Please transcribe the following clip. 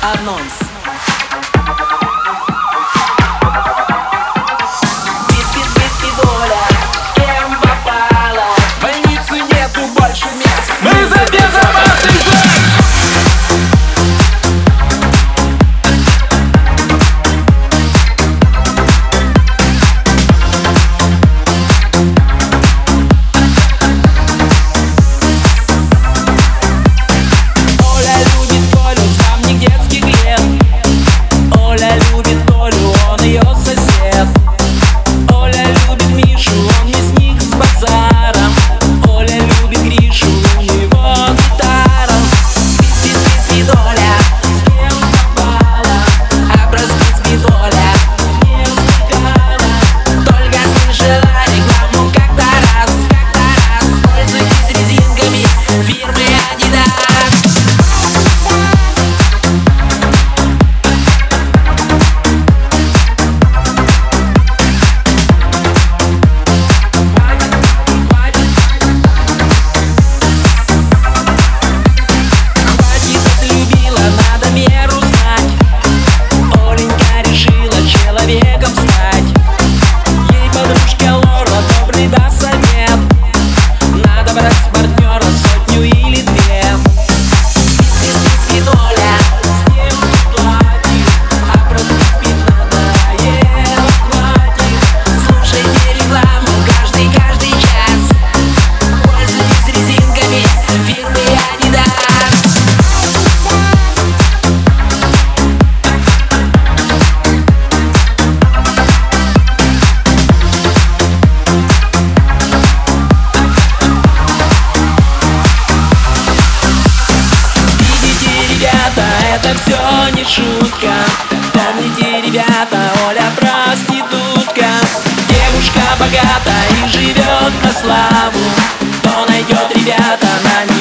анонс. Доля, кем попала, В больнице нету больше мест. Мы за безопасный секс! Оля любит Колю, там не детский грех. Оля любит Толю, он ее сосед. Оля любит Мишу, он мясник с базаром. Оля любит Гришу, у него гитара. Спи, Доля, с кем попала, образуй, Доля, не ускала. Только слышала рекламу как-то раз. Пользуйтесь резинками фирмы Adidas. Надо меру знать. Оленька решила человеком стать. Ей подружка Лора добрый даст совет. Надо брать с партнера сотню или две. Спи, Доля, с кем ты платишь, а просто спит надоело, хватит. Слушайте рекламу каждый час. Пользуйтесь резинками фирмы Adidas. Ребята, это все не шутка. Помните, ребята, Оля проститутка. Девушка богата и живет на славу. Кто найдет, ребята, на ней